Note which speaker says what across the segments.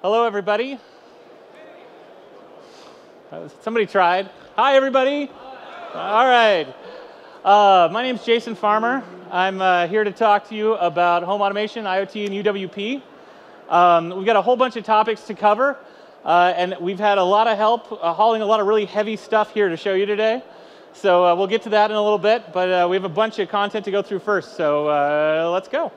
Speaker 1: Hello, everybody. Somebody tried. Hi, everybody. All right. My name's Jason Farmer. I'm here to talk to you about home automation, IoT, and UWP. We've got a whole bunch of topics to cover, and we've had a lot of help hauling a lot of really heavy stuff here to show you today. So we'll get to that in a little bit, but we have a bunch of content to go through first, so let's go.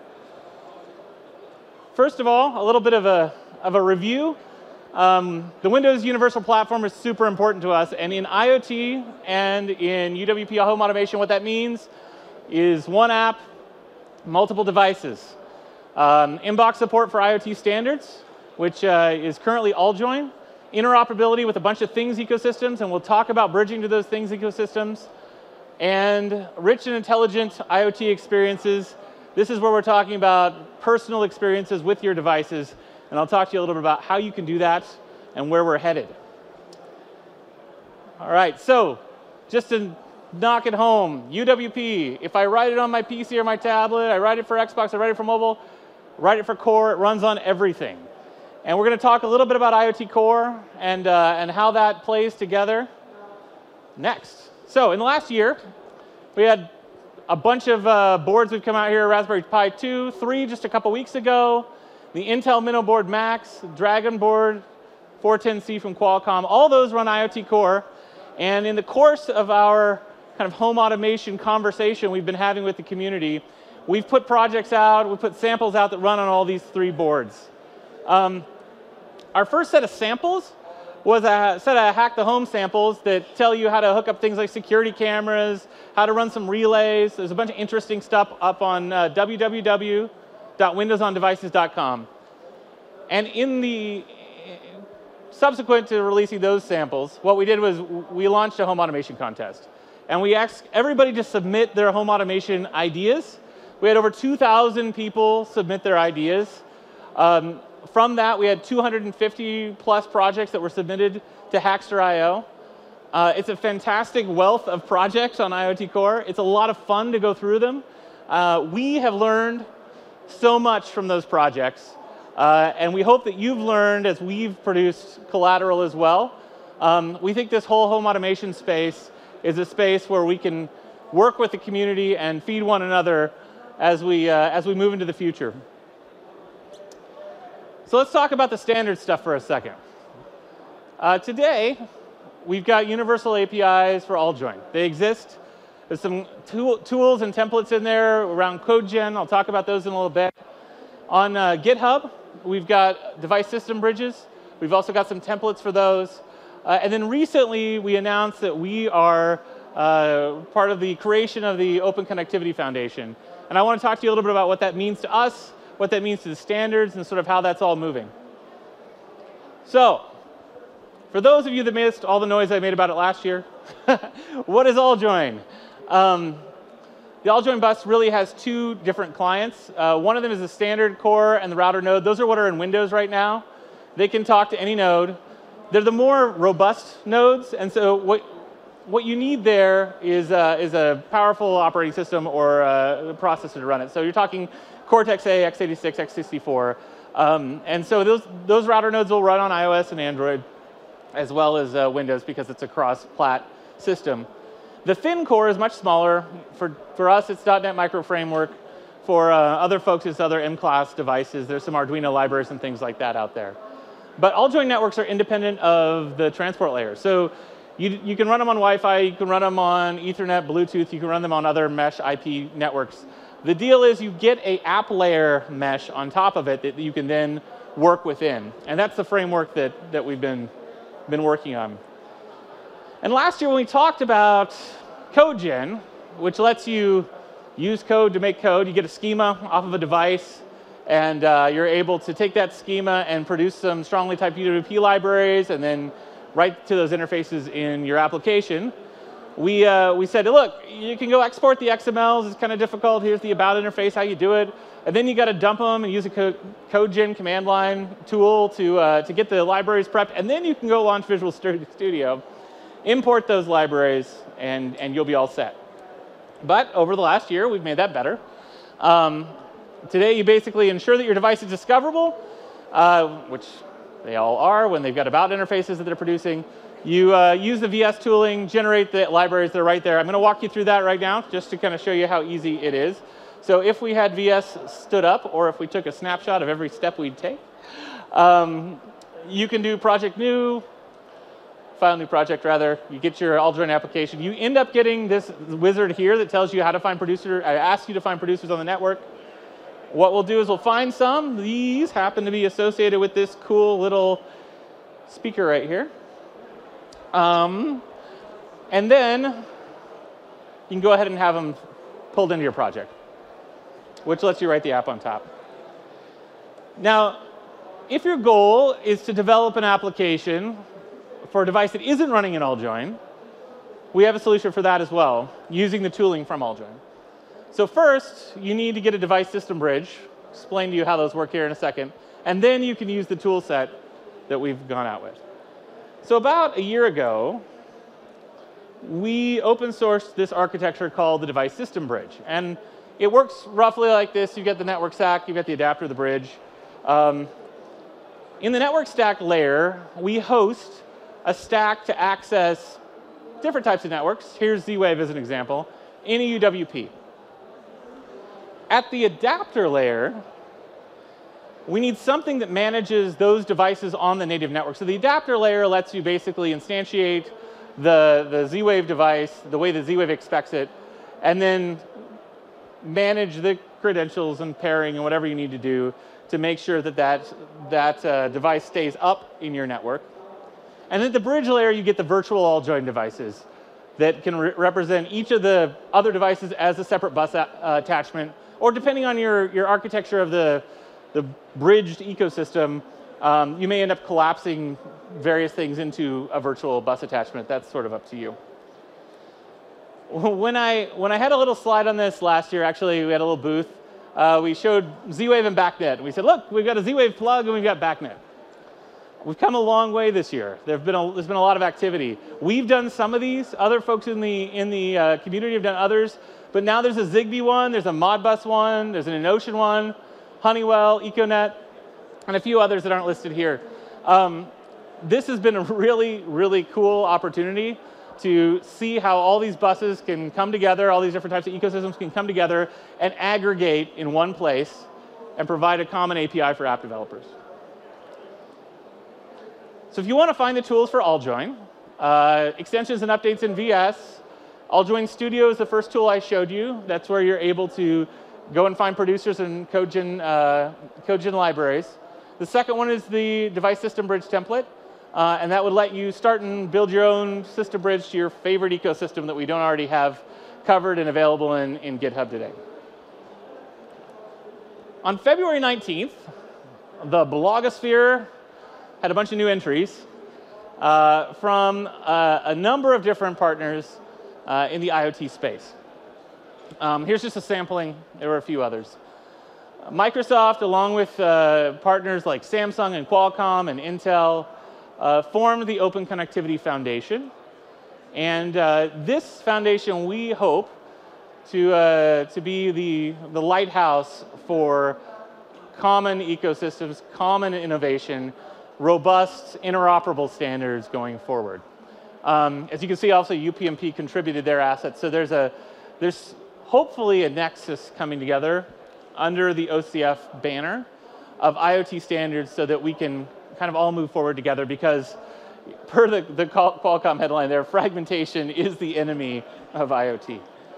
Speaker 1: First of all, a little bit of a review. The Windows Universal Platform is super important to us, and in IoT and in UWP home automation, what that means is one app, multiple devices. Inbox support for IoT standards, which is currently AllJoyn. Interoperability with a bunch of things ecosystems, and we'll talk about bridging to those things ecosystems. And rich and intelligent IoT experiences. This is where we're talking about personal experiences with your devices. And I'll talk to you a little bit about how you can do that and where we're headed. All right, so just to knock it home, UWP, if I write it on my PC or my tablet, I write it for Xbox, I write it for mobile, write it for Core, it runs on everything. And we're going to talk a little bit about IoT Core and how that plays together next. So in the last year, we had a bunch of boards we've come out here, Raspberry Pi 2, 3 just a couple weeks ago, the Intel Minnow Max, Dragon Board, 410C from Qualcomm, all those run IoT Core. And in the course of our kind of home automation conversation we've been having with the community, we've put projects out, we've put samples out that run on all these 3 boards. Our first set of samples was a set of Hack the Home samples that tell you how to hook up things like security cameras, how to run some relays. There's a bunch of interesting stuff up on www.windowsondevices.com. And in the subsequent to releasing those samples, what we did was we launched a home automation contest. And we asked everybody to submit their home automation ideas. We had over 2,000 people submit their ideas. From that, we had 250 plus projects that were submitted to Hackster.io. It's a fantastic wealth of projects on IoT Core. It's a lot of fun to go through them. We have learned so much from those projects, and we hope that you've learned as we've produced collateral as well. We think this whole home automation space is a space where we can work with the community and feed one another as we move into the future. So let's talk about the standard stuff for a second. Today, we've got universal APIs for AllJoyn. They exist. There's some tools and templates in there around CodeGen. I'll talk about those in a little bit. On GitHub, we've got device system bridges. We've also got some templates for those. And then recently, we announced that we are part of the creation of the Open Connectivity Foundation. And I want to talk to you a little bit about what that means to us, what that means to the standards, and sort of how that's all moving. So, for those of you that missed all the noise I made about it last year, what is AllJoyn? The AllJoyn bus really has 2 different clients. One of them is the standard core and the router node. Those are what are in Windows right now. They can talk to any node. They're the more robust nodes, and so what you need there is a powerful operating system or a processor to run it. So you're talking Cortex-A, x86, x64. And so those router nodes will run on iOS and Android, as well as Windows, because it's a cross-plat system. The thin core is much smaller. For us, it's .NET Micro Framework. For other folks, it's other M-class devices. There's some Arduino libraries and things like that out there. But AllJoyn networks are independent of the transport layer. So you can run them on Wi-Fi, you can run them on Ethernet, Bluetooth, you can run them on other mesh IP networks. The deal is you get an app layer mesh on top of it that you can then work within. And that's the framework that we've been working on. And last year when we talked about CodeGen, which lets you use code to make code, you get a schema off of a device, and you're able to take that schema and produce some strongly typed UWP libraries and then write to those interfaces in your application. We said, look, you can go export the XMLs. It's kind of difficult. Here's the about interface, how you do it. And then you got to dump them and use a CodeGen command line tool to get the libraries prepped. And then you can go launch Visual Studio, import those libraries, and you'll be all set. But over the last year, we've made that better. Today, you basically ensure that your device is discoverable, which They all are when they've got about interfaces that they're producing. You use the VS tooling, generate the libraries that are right there. I'm going to walk you through that right now just to kind of show you how easy it is. So if we had VS stood up, or if we took a snapshot of every step we'd take, you can do project new, file new project rather. You get your AllJoyn application. You end up getting this wizard here that tells you how to find producers. I ask you to find producers on the network. What we'll do is we'll find some. These happen to be associated with this cool little speaker right here. And then you can go ahead and have them pulled into your project, which lets you write the app on top. Now, if your goal is to develop an application for a device that isn't running in AllJoyn, we have a solution for that as well, using the tooling from AllJoyn. So first, you need to get a device system bridge. Explain to you how those work here in a second. And then you can use the tool set that we've gone out with. So about a year ago, we open sourced this architecture called the device system bridge. And it works roughly like this. You get the network stack, you get the adapter, the bridge. In the network stack layer, we host a stack to access different types of networks. Here's Z-Wave as an example, in a UWP. At the adapter layer, we need something that manages those devices on the native network. So the adapter layer lets you basically instantiate the Z-Wave device the way that Z-Wave expects it, and then manage the credentials and pairing and whatever you need to do to make sure that that device stays up in your network. And at the bridge layer, you get the virtual AllJoyn devices that can represent each of the other devices as a separate bus attachment, or depending on your architecture of the bridged ecosystem, you may end up collapsing various things into a virtual bus attachment. That's sort of up to you. When I had a little slide on this last year, actually, we had a little booth. We showed Z-Wave and BACnet. We said, look, we've got a Z-Wave plug and we've got BACnet. We've come a long way this year. There's been a lot of activity. We've done some of these. Other folks in the community have done others. But now there's a Zigbee one, there's a Modbus one, there's an InOcean one, Honeywell, Econet, and a few others that aren't listed here. This has been a really, really cool opportunity to see how all these buses can come together, all these different types of ecosystems can come together and aggregate in one place and provide a common API for app developers. So if you want to find the tools for AllJoyn, extensions and updates in VS, AllJoyn Studio is the first tool I showed you. That's where you're able to go and find producers and CodeGen libraries. The second one is the device system bridge template. And that would let you start and build your own system bridge to your favorite ecosystem that we don't already have covered and available in GitHub today. On February 19th, the blogosphere had a bunch of new entries from a number of different partners in the IoT space. Here's just a sampling. There were a few others. Microsoft, along with partners like Samsung and Qualcomm and Intel, formed the Open Connectivity Foundation. And this foundation, we hope, to be the lighthouse for common ecosystems, common innovation, robust, interoperable standards going forward. As you can see, also UPnP contributed their assets. So there's hopefully a nexus coming together under the OCF banner of IoT standards so that we can kind of all move forward together, because per the Qualcomm headline there, fragmentation is the enemy of IoT.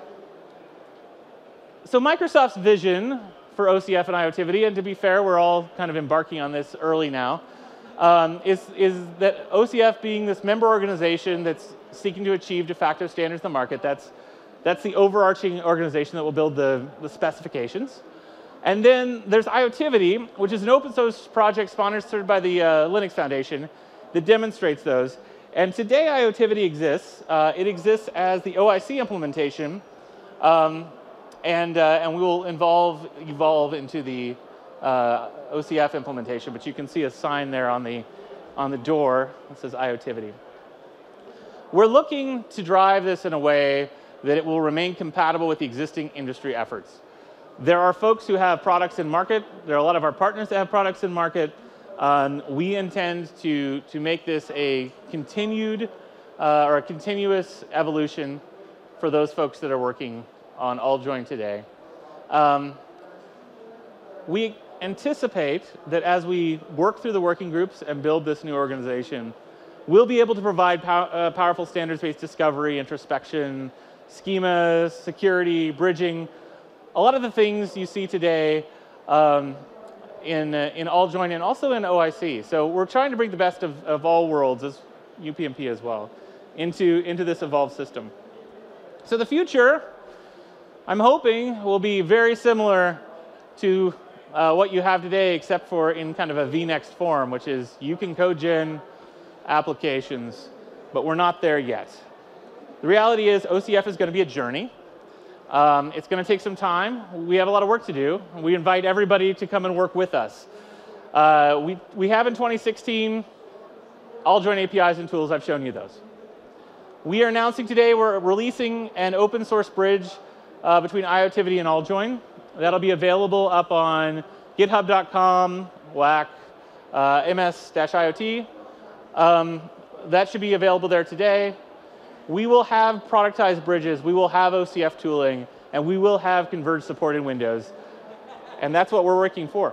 Speaker 1: So Microsoft's vision for OCF and IoTivity, and to be fair, we're all kind of embarking on this early now, is that OCF being this member organization that's seeking to achieve de facto standards in the market, that's the overarching organization that will build the specifications. And then there's IoTivity, which is an open source project sponsored by the Linux Foundation that demonstrates those. And today IoTivity exists. It exists as the OIC implementation, and we will evolve into the OCF implementation. But you can see a sign there on the door that says IoTivity. We're looking to drive this in a way that it will remain compatible with the existing industry efforts. There are folks who have products in market. There are a lot of our partners that have products in market. We intend to make this a continued or a continuous evolution for those folks that are working on AllJoyn today. We anticipate that as we work through the working groups and build this new organization, we'll be able to provide powerful standards-based discovery, introspection, schemas, security, bridging, a lot of the things you see today in AllJoyn and also in OIC. So we're trying to bring the best of all worlds, as UPnP as well, into this evolved system. So the future, I'm hoping, will be very similar to what you have today, except for in kind of a vNext form, which is you can code gen applications, but we're not there yet. The reality is OCF is going to be a journey. It's going to take some time. We have a lot of work to do. We invite everybody to come and work with us. We have in 2016 AllJoyn APIs and tools. I've shown you those. We are announcing today we're releasing an open source bridge between IoTivity and AllJoyn. That'll be available up on github.com, WAC, ms-iot. That should be available there today. We will have productized bridges, we will have OCF tooling, and we will have converged support in Windows. And that's what we're working for.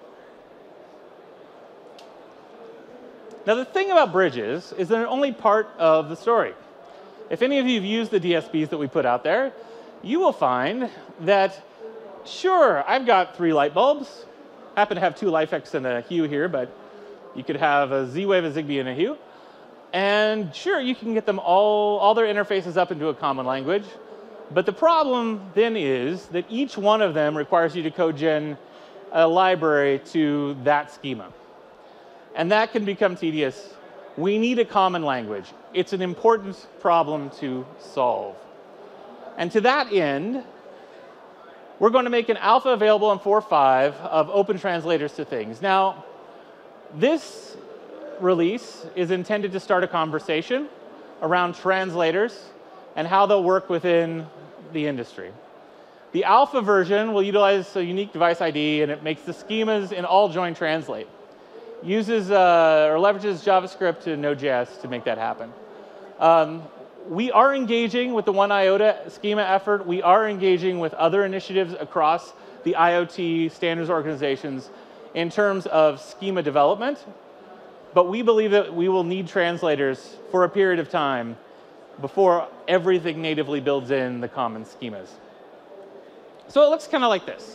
Speaker 1: Now, the thing about bridges is they're only part of the story. If any of you have used the DSBs that we put out there, you will find that, sure, I've got 3 light bulbs. I happen to have 2 LifeX and a Hue here, but you could have a Z-Wave, a Zigbee, and a Hue. And sure, you can get them all their interfaces up into a common language. But the problem then is that each one of them requires you to code gen a library to that schema. And that can become tedious. We need a common language. It's an important problem to solve. And to that end, we're going to make an alpha available in 4.5 of open translators to things. Now, this release is intended to start a conversation around translators and how they'll work within the industry. The alpha version will utilize a unique device ID, and it makes the schemas in AllJoyn translate. Uses or leverages JavaScript and Node.js to make that happen. We are engaging with the One IOTA schema effort. We are engaging with other initiatives across the IoT standards organizations in terms of schema development. But we believe that we will need translators for a period of time before everything natively builds in the common schemas. So it looks kind of like this.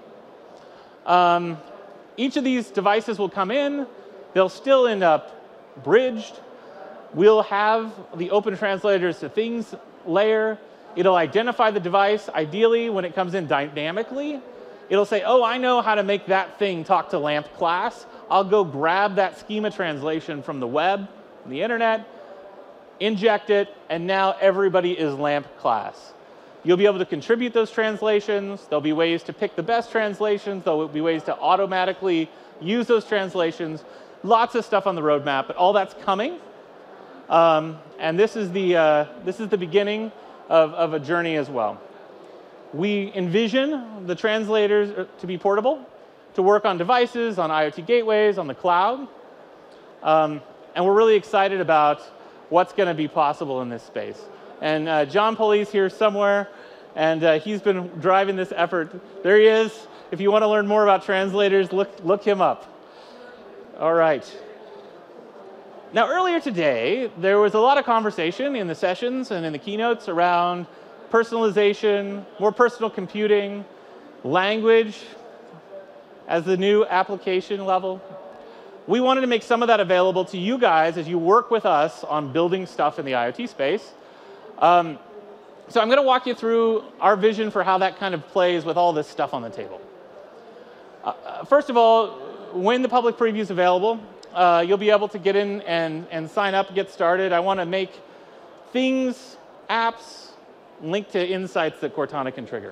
Speaker 1: Each of these devices will come in. They'll still end up bridged. We'll have the open translators to things layer. It'll identify the device. Ideally, when it comes in dynamically, it'll say, oh, I know how to make that thing talk to LAMP class. I'll go grab that schema translation from the web, from the internet, inject it, and now everybody is LAMP class. You'll be able to contribute those translations. There'll be ways to pick the best translations. There'll be ways to automatically use those translations. Lots of stuff on the roadmap, but all that's coming. And this is the beginning of a journey as well. We envision the translators to be portable, to work on devices, on IoT gateways, on the cloud. And we're really excited about what's going to be possible in this space. And John Pulley's here somewhere, and he's been driving this effort. There he is. If you want to learn more about translators, look him up. All right. Now, earlier today, there was a lot of conversation in the sessions and in the keynotes around personalization, more personal computing, language as the new application level. We wanted to make some of that available to you guys as you work with us on building stuff in the IoT space. So I'm going to walk you through our vision for how that kind of plays with all this stuff on the table. First of all, when the public preview is available, you'll be able to get in and sign up and get started. I want to make things, apps, link to insights that Cortana can trigger.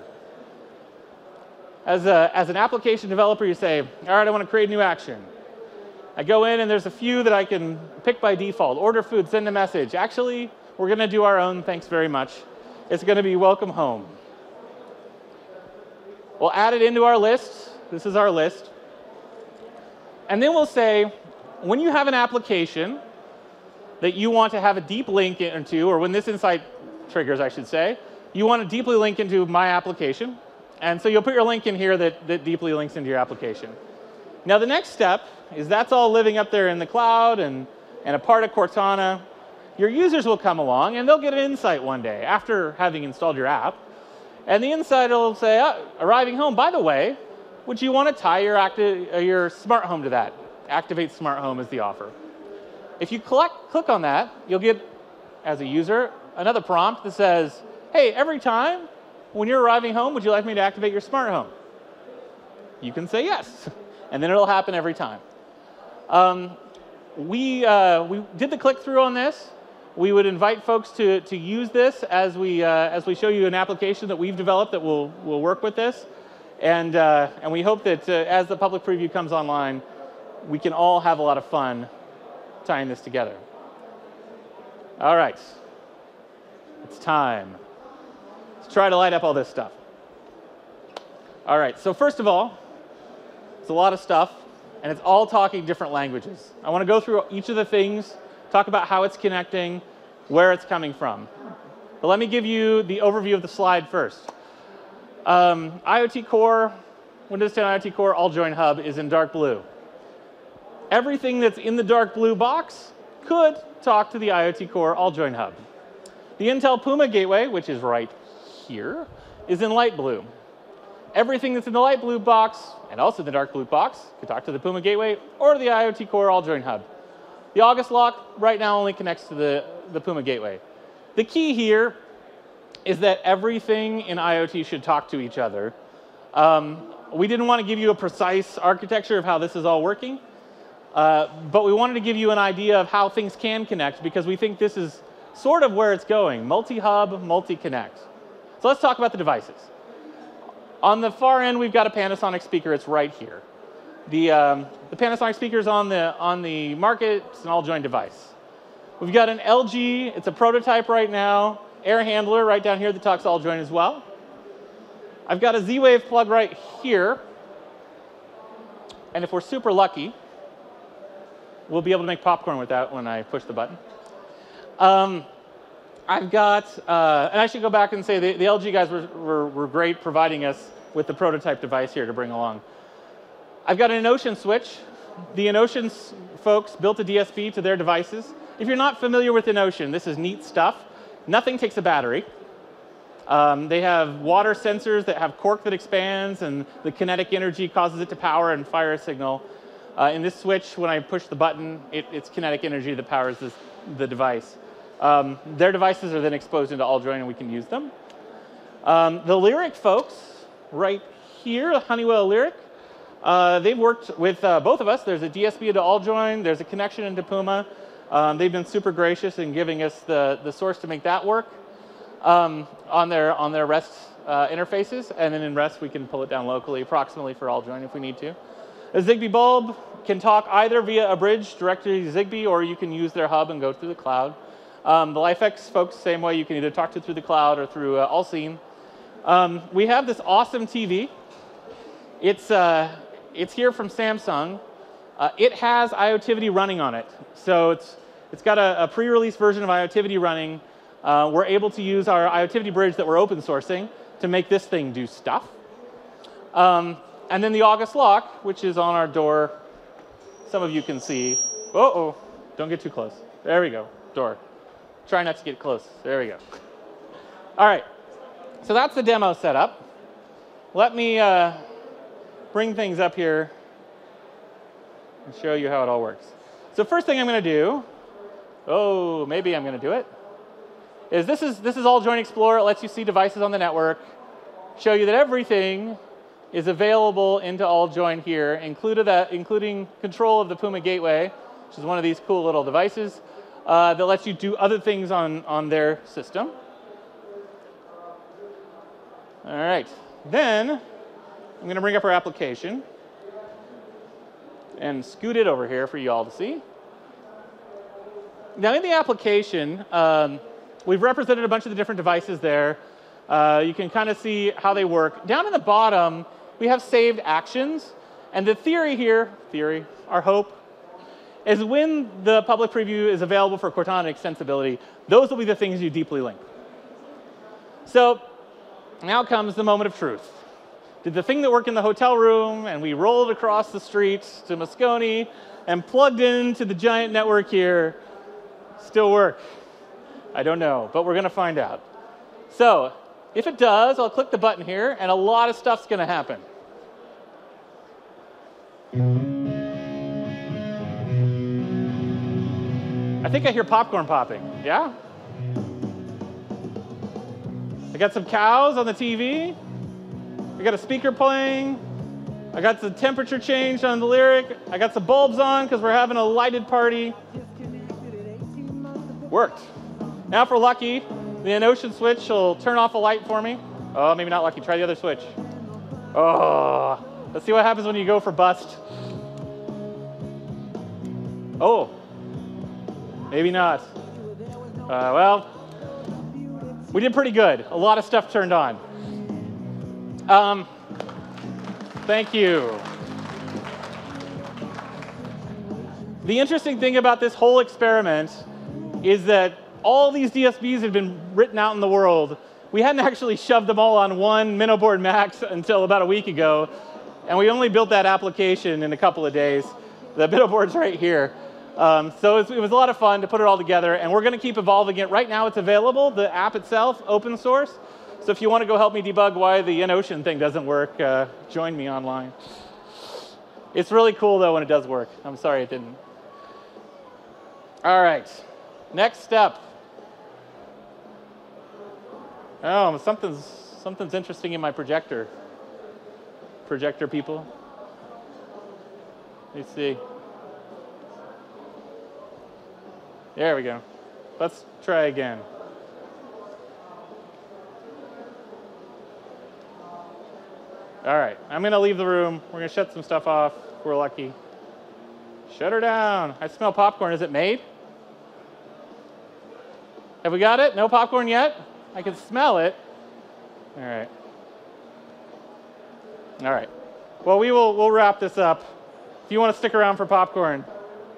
Speaker 1: As an application developer, you say, all right, I want to create a new action. I go in, and there's a few that I can pick by default. Order food, send a message. Actually, we're going to do our own, thanks very much. It's going to be welcome home. We'll add it into our list. This is our list. And then we'll say, when you have an application that you want to have a deep link into, or when this insight triggers, I should say, you want to deeply link into my application. And so you'll put your link in here that deeply links into your application. Now the next step is that's all living up there in the cloud and a part of Cortana. Your users will come along and they'll get an insight one day after having installed your app. And the insight will say, arriving home, by the way, would you want to tie your smart home to that? Activate Smart Home is the offer. If you click on that, you'll get, as a user, another prompt that says, hey, every time when you're arriving home, would you like me to activate your smart home? You can say yes, and then it'll happen every time. We did the click-through on this. We would invite folks to use this as we show you an application that we've developed that will work with this. And we hope that as the public preview comes online, we can all have a lot of fun tying this together. All right. It's time. Let's try to light up all this stuff. All right, so first of all, it's a lot of stuff, and it's all talking different languages. I want to go through each of the things, talk about how it's connecting, where it's coming from. But let me give you the overview of the slide first. IoT Core, Windows 10 IoT Core All-Join Hub is in dark blue. Everything that's in the dark blue box could talk to the IoT Core All-Join Hub. The Intel Puma Gateway, which is right here, is in light blue. Everything that's in the light blue box, and also the dark blue box, could talk to the Puma Gateway or the IoT Core All-Join Hub. The August lock right now only connects to the Puma Gateway. The key here is that everything in IoT should talk to each other. We didn't want to give you a precise architecture of how this is all working, but we wanted to give you an idea of how things can connect, because we think this is sort of where it's going, multi-hub, multi-connect. So let's talk about the devices. On the far end, we've got a Panasonic speaker. It's right here. The Panasonic speaker is on the market. It's an all-join device. We've got an LG. It's a prototype right now. Air handler right down here that talks all-join as well. I've got a Z-Wave plug right here. And if we're super lucky, we'll be able to make popcorn with that when I push the button. I've got, and I should go back and say the LG guys were great providing us with the prototype device here to bring along. I've got an Enotion switch. The Enotion folks built a DSP to their devices. If you're not familiar with Enotion, this is neat stuff. Nothing takes a battery. They have water sensors that have cork that expands, and the kinetic energy causes it to power and fire a signal. In this switch, when I push the button, it's kinetic energy that powers the device. Their devices are then exposed into all-join, and we can use them. The Lyric folks, right here, Honeywell Lyric, they've worked with both of us. There's a DSP into all-join. There's a connection into Puma. They've been super gracious in giving us the source to make that work on their REST interfaces. And then in REST, we can pull it down locally, approximately for all-join if we need to. A Zigbee bulb can talk either via a bridge directly to Zigbee, or you can use their hub and go through the cloud. The LifeX folks, same way. You can either talk to it through the cloud or through Allseen. We have this awesome TV. It's here from Samsung. It has IoTivity running on it. So it's got a pre-release version of IoTivity running. We're able to use our IoTivity bridge that we're open sourcing to make this thing do stuff. And then the August lock, which is on our door. Some of you can see. Uh-oh, don't get too close. There we go, door. Try not to get close. There we go. All right, so that's the demo setup. Let me bring things up here and show you how it all works. So first thing I'm going to do, maybe I'm going to do it, is this is All-Join Explorer. It lets you see devices on the network, show you that everything is available into all-join here, including control of the Puma Gateway, which is one of these cool little devices that lets you do other things on their system. All right, then I'm going to bring up our application and scoot it over here for you all to see. Now in the application, we've represented a bunch of the different devices there. You can kind of see how they work. Down in the bottom, we have saved actions, And the theory here, our hope, is when the public preview is available for Cortana extensibility, those will be the things you deeply link. So now comes the moment of truth. Did the thing that worked in the hotel room and we rolled across the street to Moscone and plugged into the giant network here still work? I don't know, but we're going to find out. So if it does, I'll click the button here, and a lot of stuff's going to happen. I think I hear popcorn popping. Yeah? I got some cows on the TV. I got a speaker playing. I got the temperature changed on the Lyric. I got some bulbs on because we're having a lighted party. Worked. Now if we're lucky, the EnOcean switch will turn off a light for me. Oh, maybe not lucky. Try the other switch. Oh, let's see what happens when you go for bust. Oh, maybe not. Well, we did pretty good. A lot of stuff turned on. Thank you. The interesting thing about this whole experiment is that all these DSPs had been written out in the world. We hadn't actually shoved them all on one MinnowBoard Max until about a week ago, and we only built that application in a couple of days. The MinnowBoard's right here. So it was a lot of fun to put it all together, and we're going to keep evolving it. Right now it's available, the app itself, open source. So if you want to go help me debug why the EnOcean thing doesn't work, join me online. It's really cool, though, when it does work. I'm sorry it didn't. All right, next step. Oh, something's interesting in my projector. Projector people. Let me see. There we go. Let's try again. All right, I'm going to leave the room. We're going to shut some stuff off if we're lucky. Shut her down. I smell popcorn. Is it made? Have we got it? No popcorn yet? I can smell it. All right. All right. Well, we'll wrap this up. If you want to stick around for popcorn.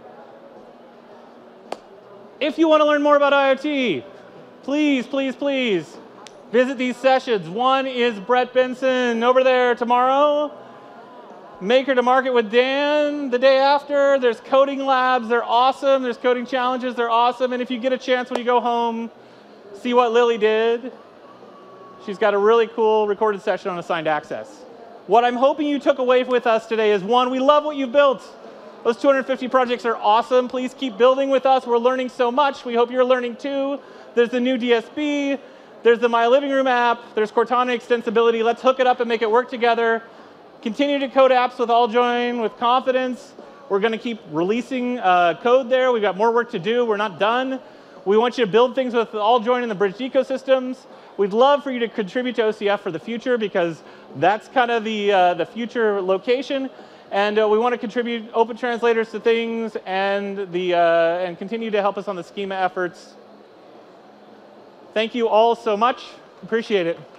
Speaker 1: If you want to learn more about IoT, please, please, please visit these sessions. One is Brett Benson over there tomorrow. Maker to Market with Dan the day after. There's coding labs. They're awesome. There's coding challenges. They're awesome. And if you get a chance when you go home, see what Lily did. She's got a really cool recorded session on assigned access. What I'm hoping you took away with us today is, one, we love what you've built. Those 250 projects are awesome. Please keep building with us. We're learning so much. We hope you're learning too. There's the new DSP. There's the My Living Room app. There's Cortana extensibility. Let's hook it up and make it work together. Continue to code apps with AllJoyn with confidence. We're going to keep releasing code there. We've got more work to do. We're not done. We want you to build things with AllJoyn and the bridged ecosystems. We'd love for you to contribute to OCF for the future, because that's kind of the future location. And we want to contribute open translators to things and continue to help us on the schema efforts. Thank you all so much. Appreciate it.